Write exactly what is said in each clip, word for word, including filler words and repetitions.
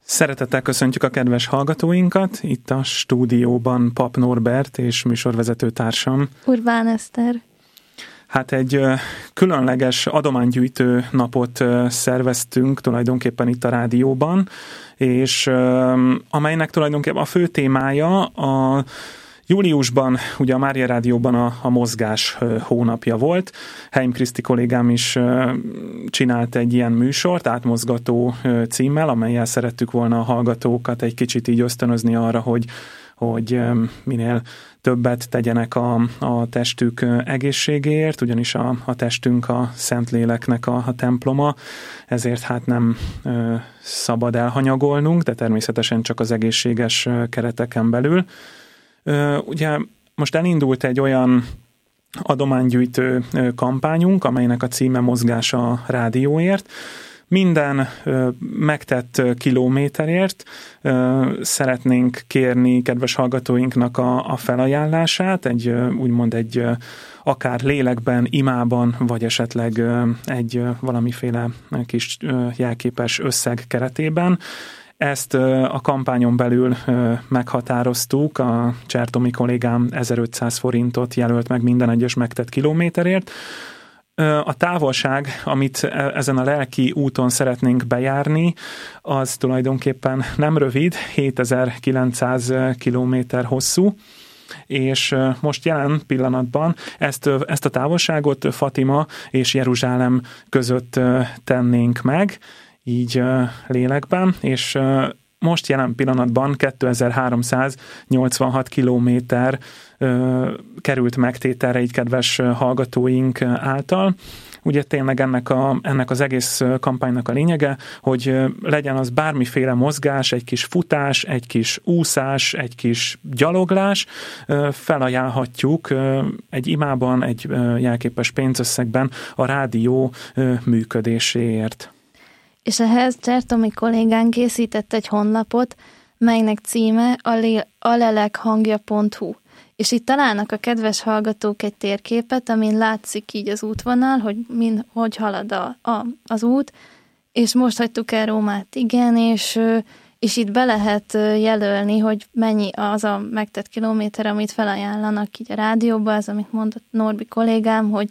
Szeretettel köszöntjük a kedves hallgatóinkat, itt a stúdióban Pap Norbert és műsorvezető társam Urbán Eszter. Hát egy különleges adománygyűjtő napot szerveztünk tulajdonképpen itt a rádióban, és amelynek tulajdonképpen a fő témája a júliusban ugye a Mária Rádióban a, a mozgás hónapja volt. Heim Kriszti kollégám is csinált egy ilyen műsort, átmozgató címmel, amellyel szerettük volna a hallgatókat egy kicsit így ösztönözni arra, hogy, hogy minél többet tegyenek a, a testük egészségéért, ugyanis a, a testünk a Szentléleknek a, a temploma, ezért hát nem ö, szabad elhanyagolnunk, de természetesen csak az egészséges kereteken belül. Ugye most elindult egy olyan adománygyűjtő kampányunk, amelynek a címe Mozgás a rádióért. Minden megtett kilométerért szeretnénk kérni kedves hallgatóinknak a, a felajánlását, egy úgymond egy akár lélekben, imában, vagy esetleg egy valamiféle kis jelképes összeg keretében. Ezt a kampányon belül meghatároztuk, a Csertomi kollégám ezerötszáz forintot jelölt meg minden egyes megtett kilométerért. A távolság, amit ezen a lelki úton szeretnénk bejárni, az tulajdonképpen nem rövid, hétezer-kilencszáz kilométer hosszú, és most jelen pillanatban ezt, ezt a távolságot Fatima és Jeruzsálem között tennénk meg, így lélekben, és most jelen pillanatban kétezer-háromszáznyolcvanhat kilométer került megtételre így kedves hallgatóink által. Ugye tényleg ennek, a, ennek az egész kampánynak a lényege, hogy legyen az bármiféle mozgás, egy kis futás, egy kis úszás, egy kis gyaloglás, felajánlhatjuk egy imában, egy jelképes pénzösszegben a rádió működéséért. És ehhez Csertomi kollégán készített egy honlapot, melynek címe a lelekhangja pont hu. És itt találnak a kedves hallgatók egy térképet, amin látszik így az útvonal, hogy min, hogy halad a, a, az út, és most hagytuk el Rómát, igen, és, és itt be lehet jelölni, hogy mennyi az a megtett kilométer, amit felajánlanak így a rádióba, az, amit mondott Norbi kollégám, hogy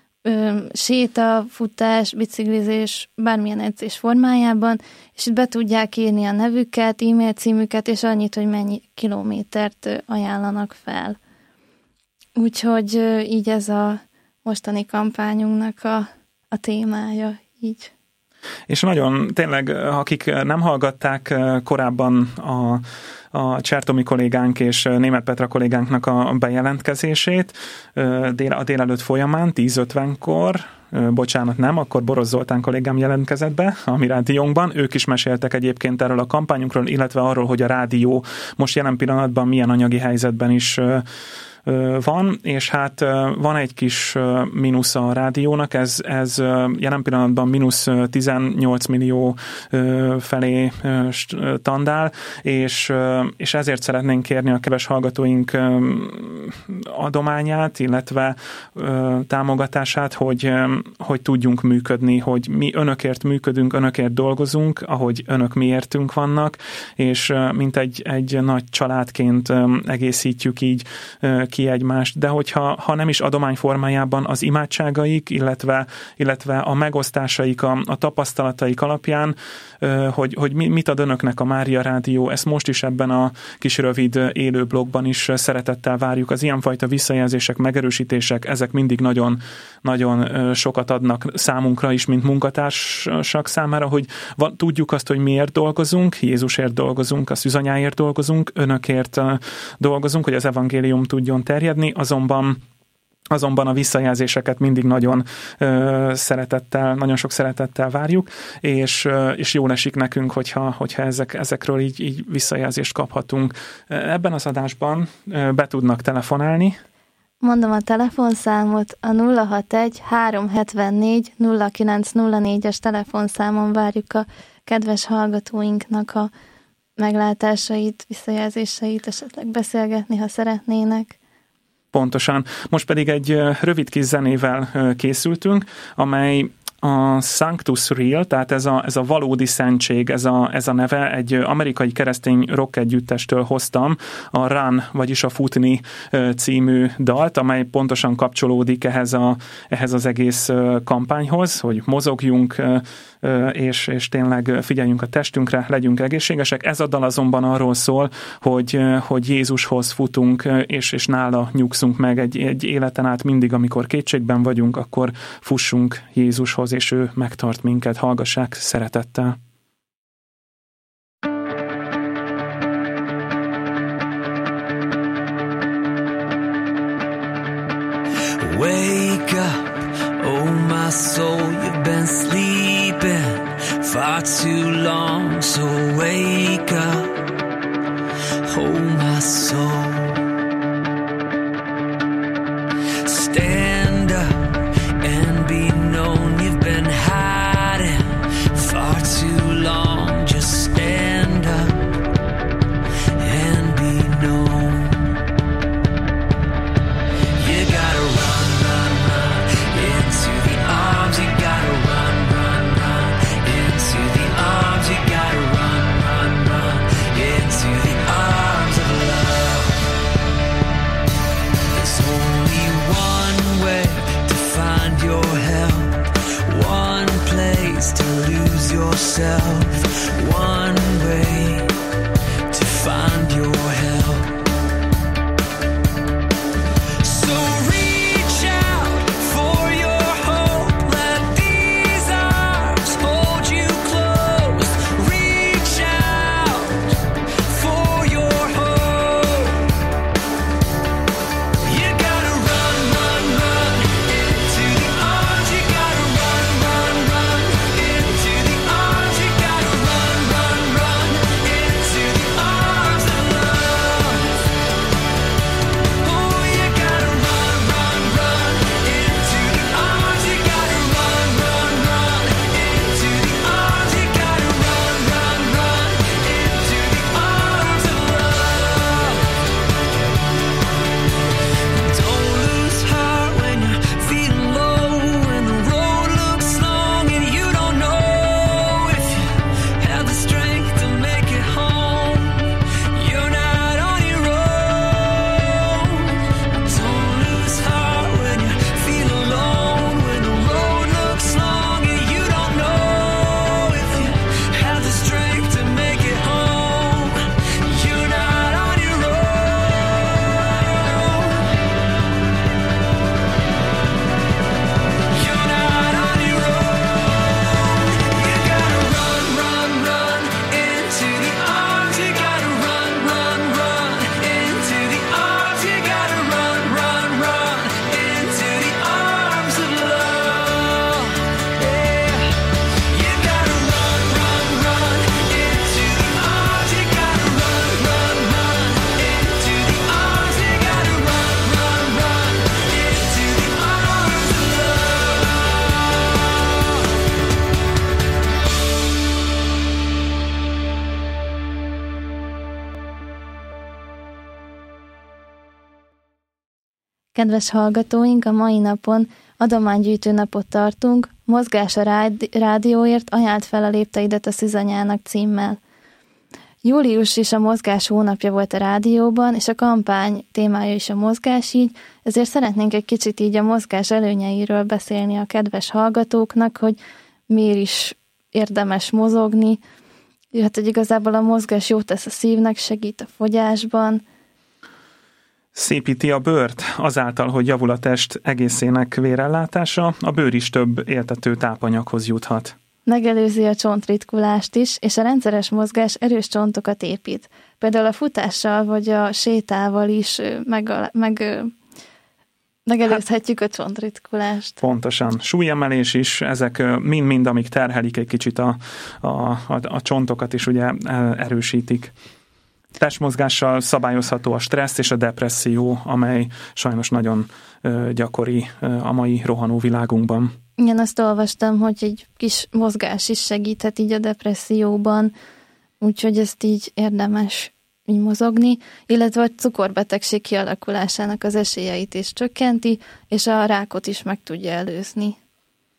séta, futás, biciklizés, bármilyen edzés formájában, és itt be tudják írni a nevüket, e-mail címüket, és annyit, hogy mennyi kilométert ajánlanak fel. Úgyhogy így ez a mostani kampányunknak a, a témája, így. És nagyon, tényleg, akik nem hallgatták korábban a a Csertomi kollégánk és Németh Petra kollégánknak a bejelentkezését a délelőtt folyamán, tíz ötvenkor, bocsánat nem, akkor Borosz Zoltán kollégám jelentkezett be a mi rádiónkban. Ők is meséltek egyébként erről a kampányunkról, illetve arról, hogy a rádió most jelen pillanatban milyen anyagi helyzetben is van, és hát van egy kis mínusz a rádiónak, ez, ez jelen pillanatban mínusz tizennyolc millió felé tandál, és, és ezért szeretnénk kérni a kedves hallgatóink adományát, illetve támogatását, hogy, hogy tudjunk működni, hogy mi önökért működünk, önökért dolgozunk, ahogy önök miértünk vannak, és mint egy, egy nagy családként egészítjük így ki egymást, de hogyha ha nem is adomány formájában az imádságaik, illetve, illetve a megosztásaik, a, a tapasztalataik alapján, hogy, hogy mit ad önöknek a Mária Rádió, ezt most is ebben a kis rövid élő blogban is szeretettel várjuk. Az ilyenfajta visszajelzések, megerősítések, ezek mindig nagyon, nagyon sokat adnak számunkra is, mint munkatársak számára, hogy tudjuk azt, hogy miért dolgozunk, Jézusért dolgozunk, a szűzanyáért dolgozunk, önökért dolgozunk, hogy az evangélium tudjon terjedni, azonban Azonban a visszajelzéseket mindig nagyon ö, szeretettel, nagyon sok szeretettel várjuk, és, ö, és jól esik nekünk, hogyha, hogyha ezek, ezekről így, így visszajelzést kaphatunk. Ebben az adásban ö, be tudnak telefonálni. Mondom a telefonszámot, a nulla hatvanegy háromszázhetvennégy nulla kilenc nulla négyes telefonszámon várjuk a kedves hallgatóinknak a meglátásait, visszajelzéseit, esetleg beszélgetni, ha szeretnének. Pontosan. Most pedig egy rövid kis zenével készültünk, amely A Sanctus Real, tehát ez a, ez a valódi szentség, ez a, ez a neve, egy amerikai keresztény rock együttestől hoztam a Run, vagyis a Futni című dalt, amely pontosan kapcsolódik ehhez, a, ehhez az egész kampányhoz, hogy mozogjunk, és, és tényleg figyeljünk a testünkre, legyünk egészségesek. Ez a dal azonban arról szól, hogy, hogy Jézushoz futunk, és, és nála nyugszunk meg egy, egy életen át mindig, amikor kétségben vagyunk, akkor fussunk Jézushoz, és ő megtart minket. Hallgassák szeretettel. Wake up, oh my soul, you've been sleeping far too long, so wake up, oh my soul. Stand up and be known, you've been hiding far too long, just stand up and be known. You gotta run, run, run into the arms, you gotta run, run, run into the arms, you gotta run, run, run into the arms of love. There's only one way to find your help, one place to lose yourself, one way to find your help. So reach out for your hope, let these arms hold you close. Reach out for your hope. You gotta run, run, run into the arms, you gotta run, run, run into the arms, you gotta run, run, run into the arms of love. Oh, you gotta run, run, run into the arms, you gotta run, run, run into the arms, you gotta run, run, run into the arms of love. Don't lose heart when you're feeling low, when the road looks long and you don't know if you have the strength to make it home. You're not on your own. Don't lose heart when you feel alone, when the road looks long and you don't know if you have the strength to make it home. You're not on your own. You're not on your own. You gotta run, run, run into the arms. You gotta run, run, run into the arms. You gotta run, run, run into the arms of love. Yeah. You gotta run, run, run into the arms. You gotta run, run, run into the arms. You gotta run, run, run into the arms of Kedves hallgatóink, a mai napon adománygyűjtő napot tartunk, Mozgás a rádi- rádióért, ajánlt fel a lépteidet a Szűzanyának címmel. Július is a mozgás hónapja volt a rádióban, és a kampány témája is a mozgás így, ezért szeretnénk egy kicsit így a mozgás előnyeiről beszélni a kedves hallgatóknak, hogy miért is érdemes mozogni, hát hogy igazából a mozgás jót tesz a szívnek, segít a fogyásban. Szépíti a bőrt, azáltal, hogy javul a test egészének vérellátása, a bőr is több éltető tápanyaghoz juthat. Megelőzi a csontritkulást is, és a rendszeres mozgás erős csontokat épít. Például a futással vagy a sétával is meg, meg, megelőzhetjük a csontritkulást. Pontosan. Súlyemelés is, ezek mind-mind, amik terhelik egy kicsit a, a, a, a csontokat is ugye erősítik. Testmozgással szabályozható a stressz és a depresszió, amely sajnos nagyon ö, gyakori ö, a mai rohanó világunkban. Igen, azt olvastam, hogy egy kis mozgás is segíthet így a depresszióban, úgyhogy ezt így érdemes így mozogni, illetve a cukorbetegség kialakulásának az esélyeit is csökkenti, és a rákot is meg tudja előzni.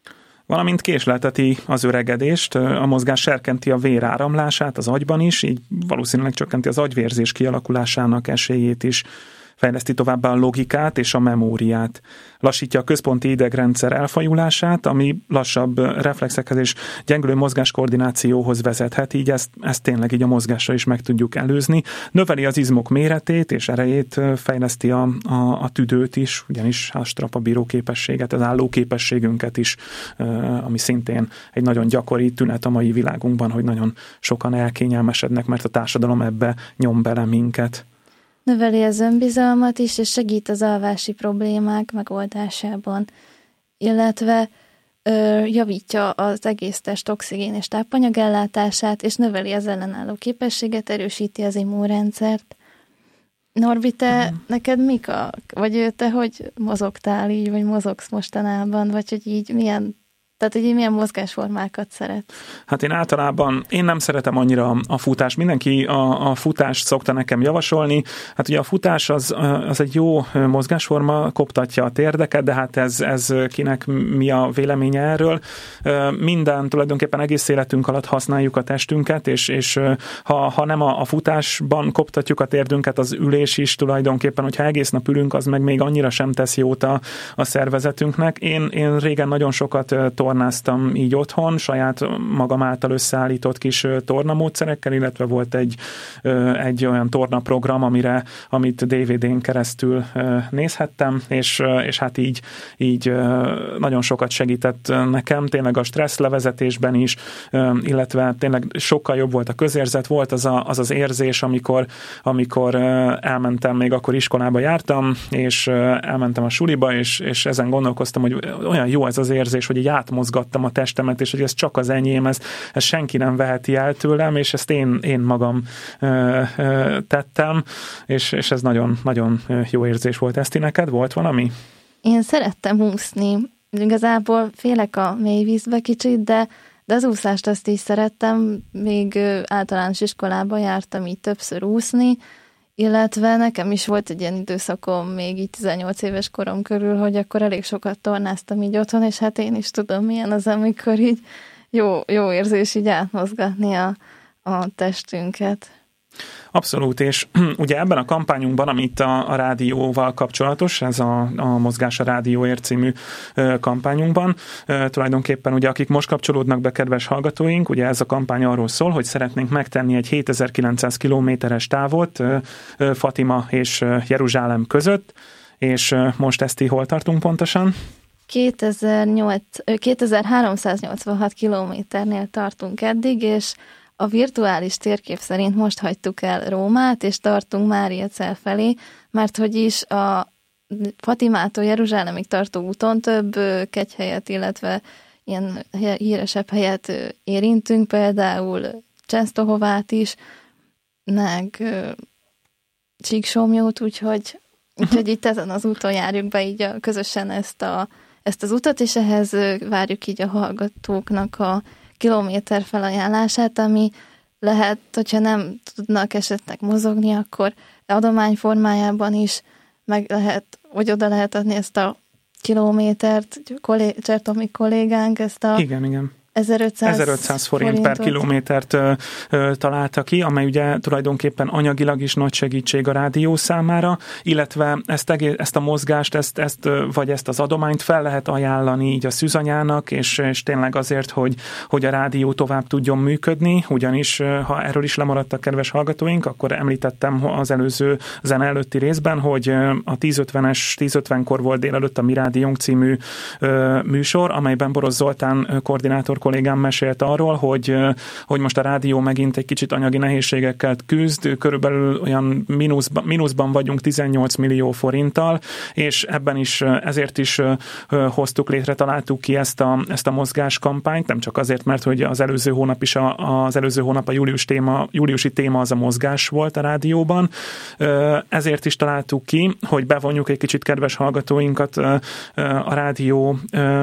Valamint késlelteti az öregedést, a mozgás serkenti a vér áramlását az agyban is, így valószínűleg csökkenti az agyvérzés kialakulásának esélyét is, fejleszti továbbá a logikát és a memóriát. Lassítja a központi idegrendszer elfajulását, ami lassabb reflexekhez és gyengülő mozgáskoordinációhoz vezethet, így ezt, ezt tényleg így a mozgásra is meg tudjuk előzni. Növeli az izmok méretét és erejét, fejleszti a, a, a tüdőt is, ugyanis a strapabíró képességet, az állóképességünket is, ami szintén egy nagyon gyakori tünet a mai világunkban, hogy nagyon sokan elkényelmesednek, mert a társadalom ebbe nyom bele minket. Növeli az önbizalmat is, és segít az alvási problémák megoldásában, illetve ö, javítja az egész test oxigén és tápanyagellátását, és növeli az ellenálló képességet, erősíti az immunrendszert. Norbi, te, uh-huh. neked mik a, vagy te hogy mozogtál így, vagy mozogsz mostanában, vagy hogy így milyen, tehát hogy így milyen mozgásformákat szeret? Hát én általában, én nem szeretem annyira a futás. Mindenki a, a futást szokta nekem javasolni. Hát ugye a futás az, az egy jó mozgásforma, koptatja a térdeket, de hát ez, ez kinek mi a véleménye erről. Minden, tulajdonképpen egész életünk alatt használjuk a testünket, és, és ha, ha nem a, a futásban koptatjuk a térdünket, az ülés is tulajdonképpen, hogyha egész nap ülünk, az meg még annyira sem tesz jót a, a szervezetünknek. Én, én régen nagyon sokat tornáztam így otthon, saját magam által összeállított kis tornamódszerekkel, illetve volt egy, egy olyan tornaprogram, amire, amit dé vé dén keresztül nézhettem, és, és hát így, így nagyon sokat segített nekem, tényleg a stressz levezetésben is, illetve tényleg sokkal jobb volt a közérzet, volt az a, az, az érzés, amikor, amikor elmentem, még akkor iskolába jártam, és elmentem a suliba, és, és ezen gondolkoztam, hogy olyan jó ez az érzés, hogy így átmozgattam a testemet, és hogy ez csak az enyém, ez, ez senki nem veheti el tőlem, és ezt én, én magam ö, ö, tettem, és, és ez nagyon, nagyon jó érzés volt. Eszti, neked volt valami? Én szerettem úszni. Igazából félek a mély vízbe kicsit, de, de az úszást azt is szerettem. Még általános iskolában jártam így többször úszni, illetve nekem is volt egy ilyen időszakom még így tizennyolc éves korom körül, hogy akkor elég sokat tornáztam így otthon, és hát én is tudom, milyen az, amikor így jó, jó érzés így átmozgatni a, a testünket. Abszolút, és ugye ebben a kampányunkban, amit a, a rádióval kapcsolatos, ez a, a Mozgás a Rádióért című ö, kampányunkban, ö, tulajdonképpen ugye akik most kapcsolódnak be, kedves hallgatóink, ugye ez a kampány arról szól, hogy szeretnénk megtenni egy hétezer-kilencszáz kilométeres távot ö, ö, Fatima és ö, Jeruzsálem között, és ö, most ezt hol tartunk pontosan? kétezer-háromszáznyolcvanhat kilométernél tartunk eddig, és a virtuális térkép szerint most hagytuk el Rómát, és tartunk Máriacel felé, mert hogy is a Fatimától Jeruzsálemig tartó úton több kegyhelyet, illetve ilyen híresebb helyet érintünk, például Csensztohovát is, meg Csíksomjót, úgyhogy, úgyhogy itt ezen az úton járjuk be így a, közösen ezt, a, ezt az utat, és ehhez várjuk így a hallgatóknak a kilométer felajánlását, ami lehet, hogyha nem tudnak esetleg mozogni, akkor adomány formájában is meg lehet, vagy oda lehet adni ezt a kilométert, kollé- Csertomi kollégánk ezt a igen, igen. ezerötszáz, ezerötszáz forint per kilométert ö, ö, találta ki, amely ugye tulajdonképpen anyagilag is nagy segítség a rádió számára, illetve ezt, egész, ezt a mozgást, ezt, ezt, vagy ezt az adományt fel lehet ajánlani így a szűzanyának, és, és tényleg azért, hogy, hogy a rádió tovább tudjon működni, ugyanis ha erről is lemaradtak kedves hallgatóink, akkor említettem az előző zene előtti részben, hogy a tíz ötvenes, tíz ötvenkor volt délelőtt a Mi Rádiónk című ö, műsor, amelyben Boros Zoltán koordinátor kollégám mesélt arról, hogy, hogy most a rádió megint egy kicsit anyagi nehézségekkel küzd, körülbelül olyan mínuszban, mínuszban vagyunk tizennyolc millió forinttal, és ebben is, ezért is hoztuk létre, találtuk ki ezt a, ezt a mozgáskampányt, nem csak azért, mert hogy az előző hónap is a, az előző hónap a július téma, júliusi téma az a mozgás volt a rádióban, ezért is találtuk ki, hogy bevonjuk egy kicsit kedves hallgatóinkat a rádió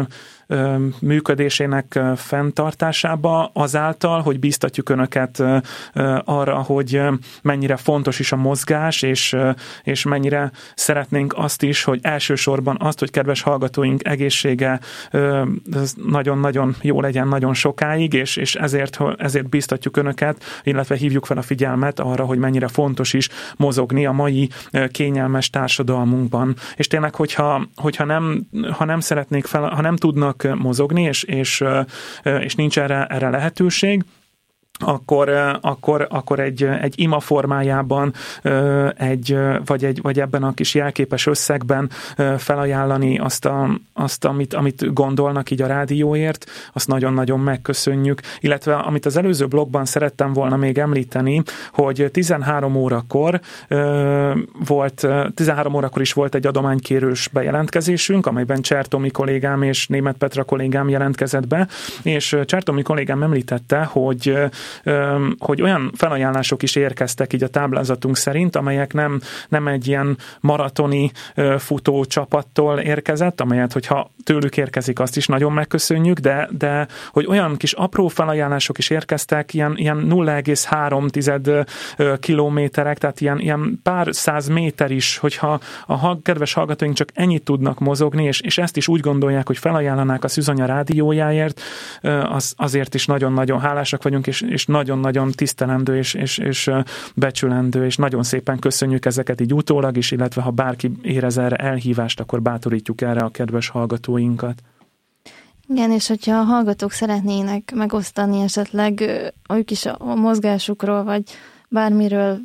működésének fenntartásába azáltal, hogy bíztatjuk önöket arra, hogy mennyire fontos is a mozgás, és, és mennyire szeretnénk azt is, hogy elsősorban azt, hogy kedves hallgatóink egészsége nagyon-nagyon jó legyen nagyon sokáig, és, és ezért, ezért bíztatjuk önöket, illetve hívjuk fel a figyelmet arra, hogy mennyire fontos is mozogni a mai kényelmes társadalmunkban. És tényleg, hogyha, hogyha nem, ha nem szeretnék fel, ha nem tudnak mozogni, és, és, és nincs erre, erre lehetőség, akkor, akkor, akkor egy, egy ima formájában, egy, vagy, egy, vagy ebben a kis jelképes összegben felajánlani azt, a, azt amit, amit gondolnak így a rádióért, azt nagyon-nagyon megköszönjük. Illetve amit az előző blogban szerettem volna még említeni, hogy tizenhárom órakor volt, tizenhárom órakor is volt egy adománykérős bejelentkezésünk, amelyben Csertomi kollégám és Németh Petra kollégám jelentkezett be, és Csertomi kollégám említette, hogy hogy olyan felajánlások is érkeztek így a táblázatunk szerint, amelyek nem, nem egy ilyen maratoni futó csapattól érkezett, amelyet, hogyha tőlük érkezik, azt is nagyon megköszönjük, de, de hogy olyan kis apró felajánlások is érkeztek, ilyen, ilyen nulla egész három kilométerek, tehát ilyen, ilyen pár száz méter is, hogyha a kedves hallgatóink csak ennyit tudnak mozogni, és, és ezt is úgy gondolják, hogy felajánlanák a Szűzanya rádiójáért, az, azért is nagyon-nagyon hálásak vagyunk, és, és nagyon-nagyon tisztelendő és, és, és becsülendő, és nagyon szépen köszönjük ezeket így utólag is, illetve ha bárki érez erre elhívást, akkor bátorítjuk erre a kedves hallgatóinkat. Igen, és hogyha a hallgatók szeretnének megosztani esetleg ők is a mozgásukról, vagy bármiről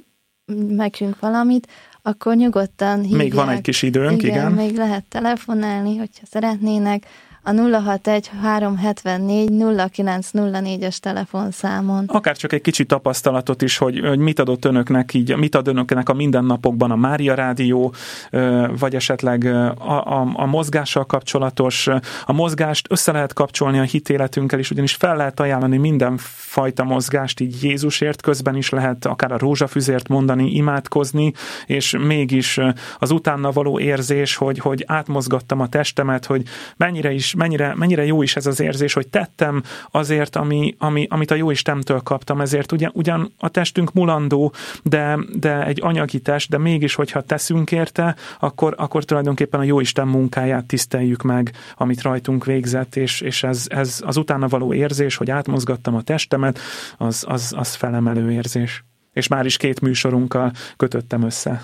nekünk valamit, akkor nyugodtan hívják. Még van egy kis időnk, igen. Igen, még lehet telefonálni, hogyha szeretnének. A nulla hatvanegy háromszázhetvennégy nulla kilenc nulla négyes telefonszámon. Akár csak egy kicsi tapasztalatot is, hogy, hogy mit adott önöknek, így, mit ad önöknek a mindennapokban a Mária Rádió, vagy esetleg a, a, a mozgással kapcsolatos. A mozgást össze lehet kapcsolni a hitéletünkkel is, ugyanis fel lehet ajánlani mindenfajta mozgást, így Jézusért, közben is lehet akár a rózsafüzért mondani, imádkozni, és mégis az utána való érzés, hogy, hogy átmozgattam a testemet, hogy mennyire is Mennyire, mennyire jó is ez az érzés, hogy tettem azért, ami, ami, amit a Jóistentől kaptam, ezért ugyan, ugyan a testünk mulandó, de, de egy anyagi test, de mégis, hogyha teszünk érte, akkor, akkor tulajdonképpen a Jóisten munkáját tiszteljük meg, amit rajtunk végzett, és, és ez, ez az utána való érzés, hogy átmozgattam a testemet, az, az, az felemelő érzés. És már is két műsorunkkal kötöttem össze.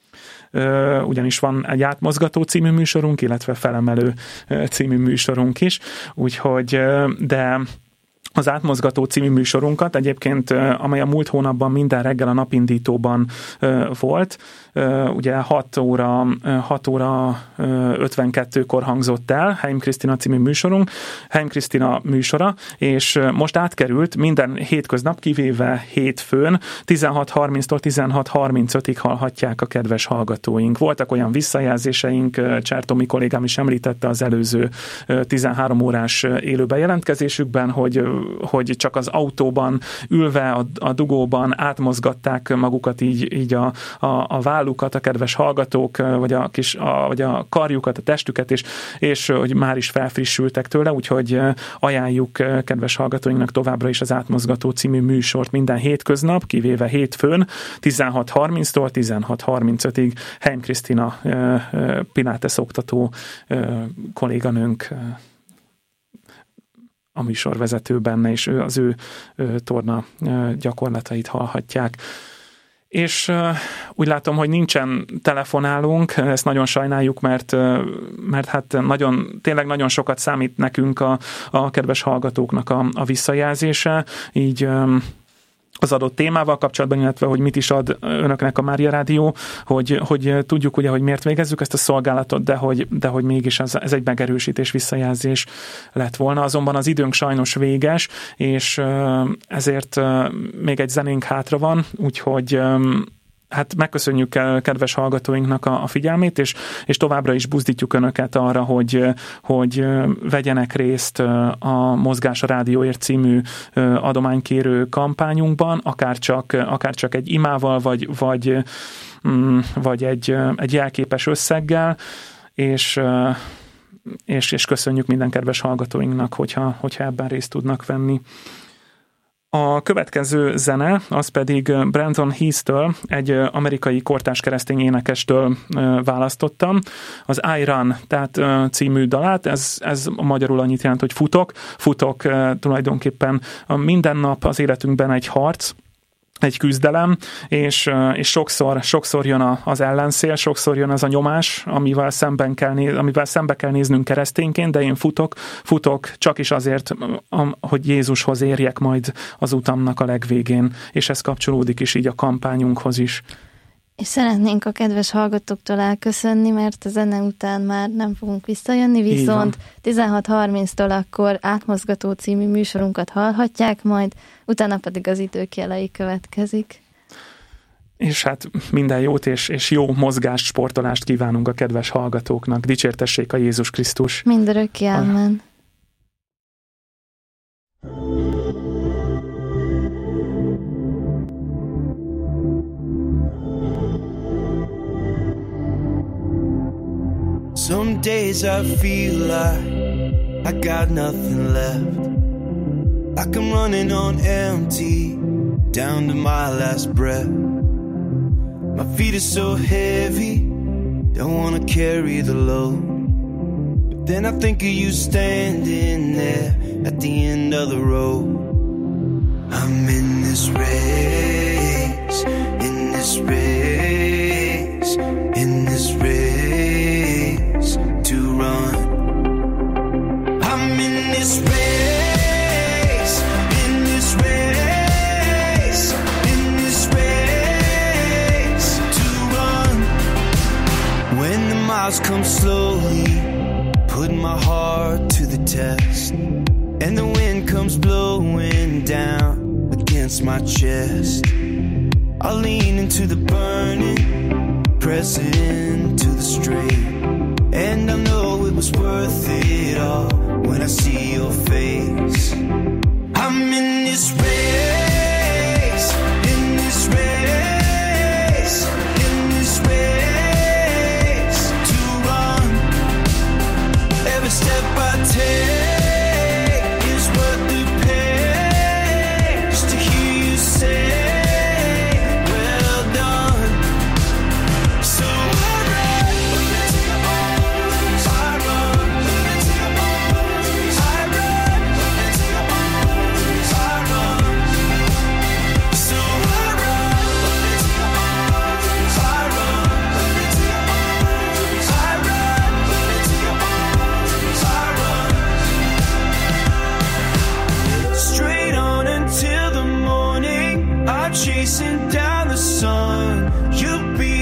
Ugyanis van egy átmozgató című műsorunk, illetve felemelő című műsorunk is, úgyhogy, de az átmozgató című műsorunkat egyébként, amely a múlt hónapban minden reggel a napindítóban volt, ugye hat óra, hat óra ötvenkettőkor hangzott el Heim Krisztina című műsorunk, Heim Krisztina műsora, és most átkerült minden hétköznap, kivéve hétfőn, tizenhat harminctól tizenhat harmincötig hallhatják a kedves hallgatóink. Voltak olyan visszajelzéseink, Csertomi kollégám is említette az előző tizenhárom órás élő bejelentkezésükben, hogy, hogy csak az autóban ülve, a, a dugóban átmozgatták magukat így, így a, a, a vállukat, a kedves hallgatók, vagy a, kis, a, vagy a karjukat, a testüket, és, és hogy már is felfrissültek tőle, úgyhogy ajánljuk kedves hallgatóinknak továbbra is az Átmozgató című műsort minden hétköznap, kivéve hétfőn, tizenhat harminctól tizenhat harmincötig Heim Krisztina Pilates oktató kolléganőnk a műsorvezető benne, és ő az ő, ő torna gyakorlatait hallhatják. És uh, úgy látom, hogy nincsen telefonálunk, ezt nagyon sajnáljuk, mert, uh, mert hát nagyon, tényleg nagyon sokat számít nekünk a, a kedves hallgatóknak a, a visszajelzése, így um, az adott témával kapcsolatban, illetve hogy mit is ad önöknek a Mária Rádió, hogy, hogy tudjuk ugye, hogy miért végezzük ezt a szolgálatot, de hogy, de hogy mégis ez, ez egy megerősítés, visszajelzés lett volna. Azonban az időnk sajnos véges, és ezért még egy zenénk hátra van, úgyhogy hát megköszönjük kedves hallgatóinknak a, a figyelmét, és, és továbbra is buzdítjuk önöket arra, hogy, hogy vegyenek részt a Mozgás a Rádióért című adománykérő kampányunkban, akár csak, akár csak egy imával, vagy, vagy, vagy egy, egy jelképes összeggel, és és, és köszönjük minden kedves hallgatóinknak, hogyha, hogyha ebben részt tudnak venni. A következő zene, az pedig Brandon Heath-től, egy amerikai kortárs keresztény énekestől választottam. Az I Run, tehát című dalát, ez, ez magyarul annyit jelent, hogy futok. Futok tulajdonképpen minden nap az életünkben egy harc, egy küzdelem, és, és sokszor, sokszor jön a, az ellenszél, sokszor jön az a nyomás, amivel, szemben kell néz, amivel szembe kell néznünk keresztényként, de én futok, futok csak is azért, hogy Jézushoz érjek majd az utamnak a legvégén, és ez kapcsolódik is így a kampányunkhoz is. És szeretnénk a kedves hallgatóktól elköszönni, mert a zene után már nem fogunk visszajönni, viszont tizenhat harminctól akkor Átmozgató című műsorunkat hallhatják, majd utána pedig az idők jelei következik. És hát minden jót és, és jó mozgást, sportolást kívánunk a kedves hallgatóknak. Dicsértessék a Jézus Krisztus! Mindörökké, amen. Some days I feel like I got nothing left, like I'm running on empty, down to my last breath. My feet are so heavy, don't wanna carry the load. But then I think of you standing there at the end of the road. I'm in this race, in this race, in this race to run. I'm in this race, in this race, in this race to run. When the miles come slowly, put my heart to the test, and the wind comes blowing down against my chest. I lean into the burning, press into the straight, and I know it was worth it all when I see your face. I'm in this race, in this race, in this race to run. Every step I take is worth the pace to hear you say, well done. So I run, I run, I run, I run. So I run, I run, I run. Straight on until the morning, I'm chasing down the sun. You'll be